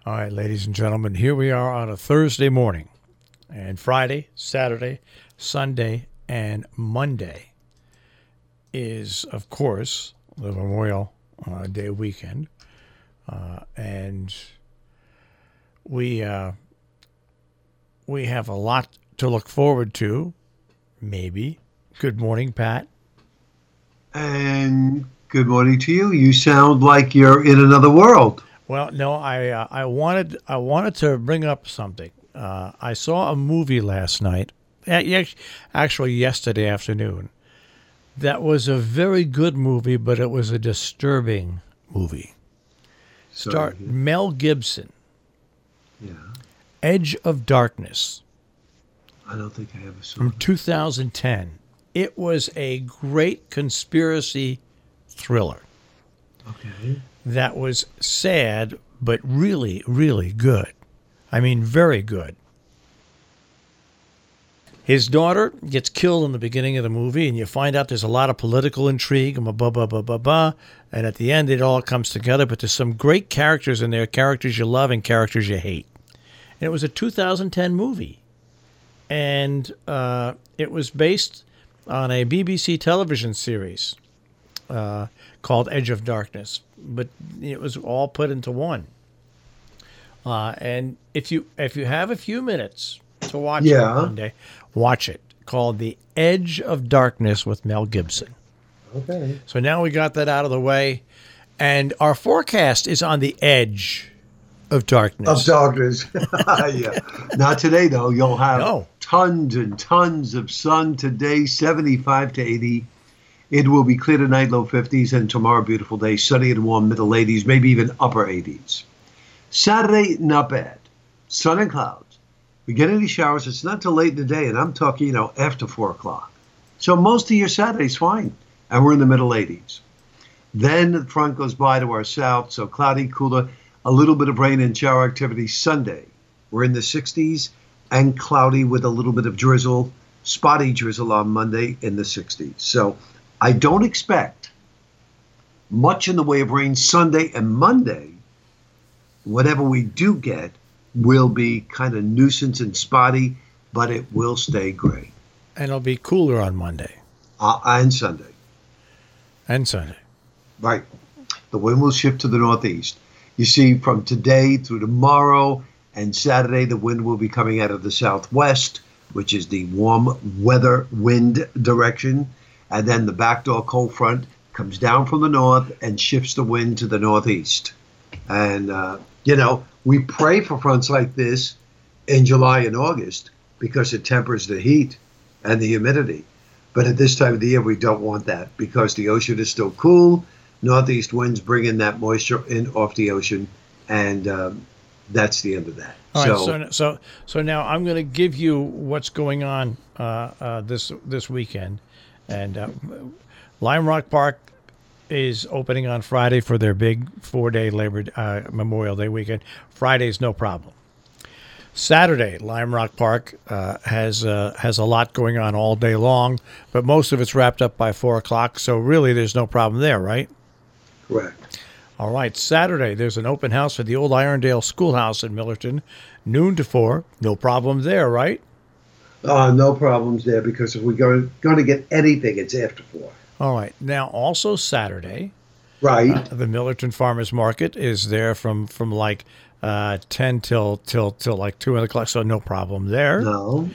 All right, ladies and gentlemen, here we are on a Thursday morning. And Friday, Saturday, Sunday, and Monday is, of course, the Memorial Day weekend. And we have a lot to look forward to, maybe. Good morning, Pat. And good morning to you. You sound like you're in another world. Well, no, I wanted to bring up something. I saw a movie last night, actually yesterday afternoon. That was a very good movie, but it was a disturbing movie. Start Mel Gibson. Yeah. Edge of Darkness. I don't think I ever saw From it. 2010. It was a great conspiracy thriller. Okay. That was sad, but really, really good. I mean, very good. His daughter gets killed in the beginning of the movie, and you find out there's a lot of political intrigue, and and at the end it all comes together, but there's some great characters in there, characters you love and characters you hate. And it was a 2010 movie, and it was based on a BBC television series called Edge of Darkness, but it was all put into one. And if you have a few minutes to watch it one day, watch it. Called The Edge of Darkness with Mel Gibson. Okay. So now we got that out of the way, and our forecast is on the edge of darkness. Of darkness. Yeah. Not today, though. You'll have tons and tons of sun today, 75 to 80. It will be clear tonight, low 50s, and tomorrow, beautiful day, sunny and warm, middle 80s, maybe even upper 80s. Saturday, not bad. Sun and clouds. We get any showers. It's not till late in the day, and I'm talking, after 4 o'clock. So most of your Saturday's fine, and we're in the middle 80s. Then the front goes by to our south, so cloudy, cooler, a little bit of rain and shower activity Sunday. We're in the 60s and cloudy with a little bit of drizzle, spotty drizzle on Monday in the 60s. So I don't expect much in the way of rain Sunday and Monday. Whatever we do get will be kind of nuisance and spotty, but it will stay gray. And it'll be cooler on Monday. And Sunday. And Sunday. Right. The wind will shift to the northeast. You see, from today through tomorrow and Saturday, the wind will be coming out of the southwest, which is the warm weather wind direction. And then the backdoor cold front comes down from the north and shifts the wind to the northeast. And, we pray for fronts like this in July and August because it tempers the heat and the humidity. But at this time of the year, we don't want that because the ocean is still cool. Northeast winds bring in that moisture in off the ocean, and that's the end of that. All right, so now I'm going to give you what's going on this weekend, and Lime Rock Park is opening on Friday for their big 4-day Memorial Day weekend. Friday's no problem. Saturday, Lime Rock Park has a lot going on all day long, but most of it's wrapped up by 4 o'clock, so really there's no problem there, right? Correct. All right, Saturday, there's an open house at the old Irondale Schoolhouse in Millerton, noon to 4. No problem there, right? No problems there because if we're going to get anything, it's after 4. All right. Now, also Saturday, right? The Millerton Farmers Market is there from like 10 till like 2 o'clock, so no problem there. No.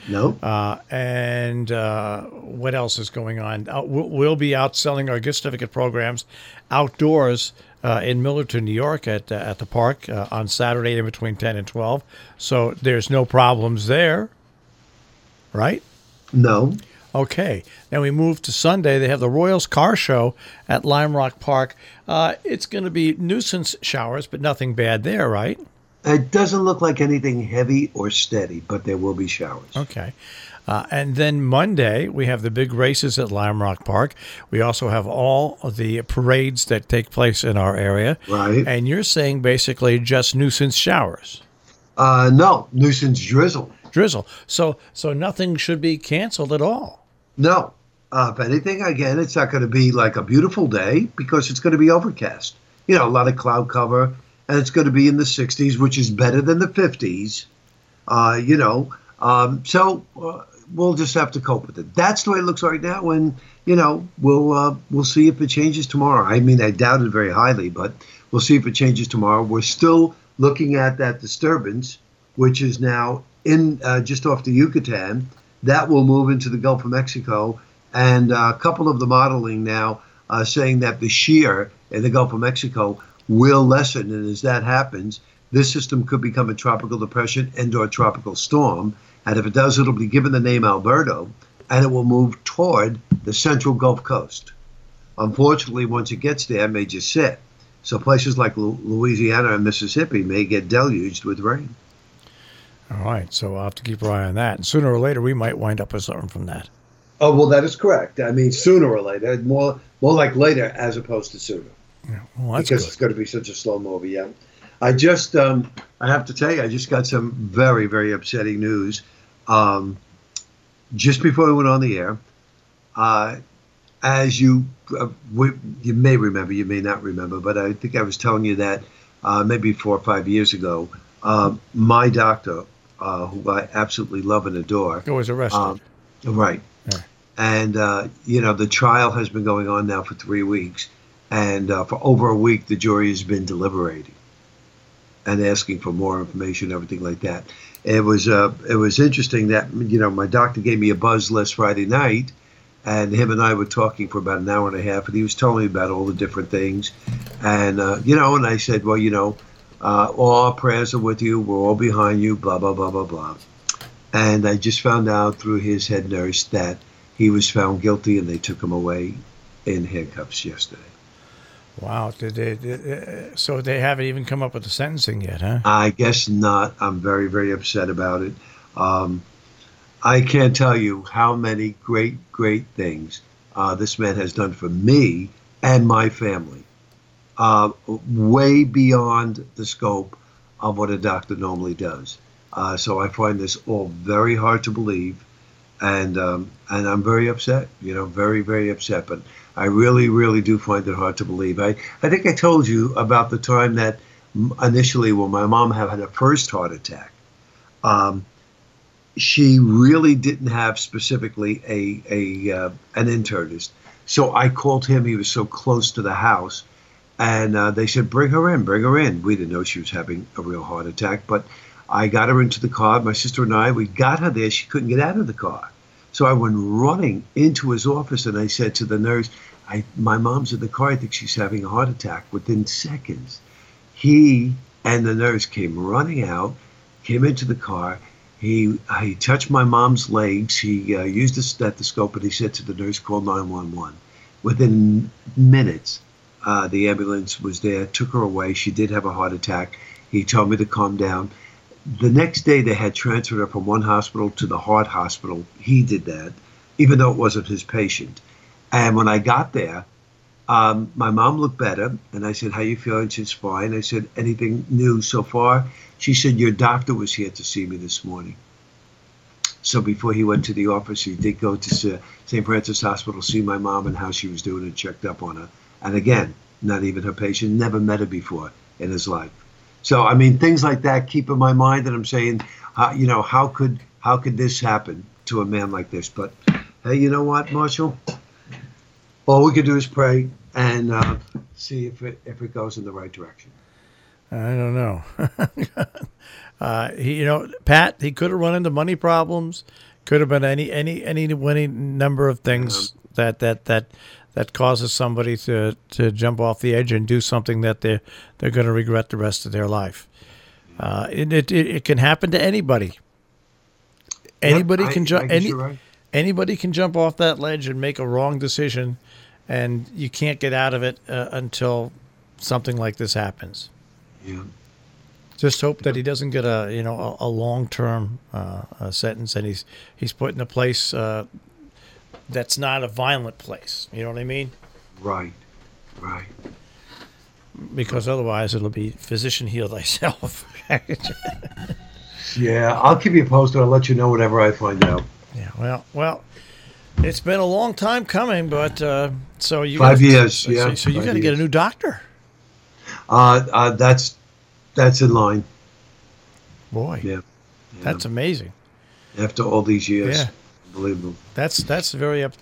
And what else is going on? We'll be out selling our gift certificate programs outdoors in Millerton, New York at the park on Saturday in between 10 and 12. So there's no problems there, right? No. Okay. Then we move to Sunday. They have the Royals Car Show at Lime Rock Park. It's going to be nuisance showers, but nothing bad there, right? It doesn't look like anything heavy or steady, but there will be showers. Okay. And then Monday, we have the big races at Lime Rock Park. We also have all of the parades that take place in our area. Right. And you're saying basically just nuisance showers. No, nuisance drizzle. Drizzle. So nothing should be canceled at all. No. If anything, again, it's not going to be like a beautiful day because it's going to be overcast. You know, a lot of cloud cover and it's going to be in the 60s, which is better than the 50s. So we'll just have to cope with it. That's the way it looks right now, and we'll see if it changes tomorrow. I mean, I doubt it very highly, but we'll see if it changes tomorrow. We're still looking at that disturbance, which is now in just off the Yucatan. That will move into the Gulf of Mexico, and a couple of the modeling now saying that the shear in the Gulf of Mexico will lessen, and as that happens, this system could become a tropical depression and/or tropical storm. And if it does, it'll be given the name Alberto, and it will move toward the central Gulf Coast. Unfortunately, once it gets there, it may just sit. So places like Louisiana and Mississippi may get deluged with rain. All right, so I'll have to keep our eye on that. And sooner or later, we might wind up with something from that. Oh, well, that is correct. I mean, sooner or later, more like later as opposed to sooner. Yeah, well, that's because good. It's going to be such a slow movie, yeah. I just, I have to tell you, I just got some very, very upsetting news. Just before we went on the air, as you may remember, you may not remember, but I think I was telling you that maybe 4 or 5 years ago, my doctor, who I absolutely love and adore, was arrested. Right. Yeah. And, the trial has been going on now for 3 weeks. And for over a week, the jury has been deliberating and asking for more information, everything like that. It was interesting that, my doctor gave me a buzz last Friday night, and him and I were talking for about an hour and a half, and he was telling me about all the different things. And, and I said, well, all our prayers are with you. We're all behind you, blah, blah, blah, blah, blah. And I just found out through his head nurse that he was found guilty, and they took him away in handcuffs yesterday. Wow. So they haven't even come up with the sentencing yet, huh? I guess not. I'm very, very upset about it. I can't tell you how many great, great things this man has done for me and my family. Way beyond the scope of what a doctor normally does. So I find this all very hard to believe. And I'm very upset, very, very upset. But I really, really do find it hard to believe. I think I told you about the time that initially when my mom had her first heart attack, she really didn't have specifically an internist. So I called him. He was so close to the house. And they said, bring her in, bring her in. We didn't know she was having a real heart attack. But I got her into the car. My sister and I, we got her there. She couldn't get out of the car. So I went running into his office, and I said to the nurse, my mom's in the car. I think she's having a heart attack. Within seconds, he and the nurse came running out, came into the car. He touched my mom's legs. He used a stethoscope, and he said to the nurse, call 911. Within minutes, the ambulance was there, took her away. She did have a heart attack. He told me to calm down. The next day, they had transferred her from one hospital to the heart hospital. He did that, even though it wasn't his patient. And when I got there, my mom looked better. And I said, how you feeling? She's fine. I said, anything new so far? She said, your doctor was here to see me this morning. So before he went to the office, he did go to St. Francis Hospital, see my mom and how she was doing, and checked up on her. And again, not even her patient, never met her before in his life. So, I mean, things like that keep in my mind, and I'm saying, how could this happen to a man like this? But hey, you know what, Marshall? All we can do is pray and see if it goes in the right direction. I don't know. Pat, he could have run into money problems. Could have been any number of things that causes somebody to jump off the edge and do something that they're going to regret the rest of their life. It can happen to anybody. Anybody can jump. Anybody can jump off that ledge and make a wrong decision, and you can't get out of it until something like this happens. Yeah. Just hope that he doesn't get a long-term sentence, and he's put in a place that's not a violent place. You know what I mean? Right. Because otherwise it'll be physician heal thyself. Yeah, I'll keep you posted. I'll let you know whatever I find out. Yeah, well, it's been a long time coming, but so you 5 years. Yeah. So you got to get a new doctor. That's That's in line. Boy, yeah. That's amazing. After all these years, unbelievable. That's as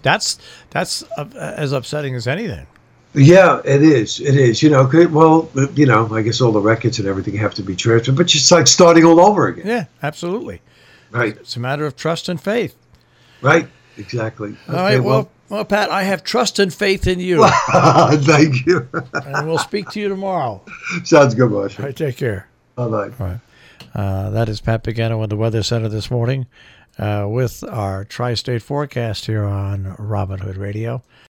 upsetting as anything. Yeah, it is. It is. Well, I guess all the records and everything have to be transferred, but it's like starting all over again. Yeah, absolutely. Right. It's a matter of trust and faith. Right. Exactly. All right. Well, Pat, I have trust and faith in you. Thank you. And we'll speak to you tomorrow. Sounds good, Marshall. All right. Take care. Bye-bye. All right. That is Pat Pagano with the Weather Center this morning with our tri-state forecast here on Robin Hood Radio.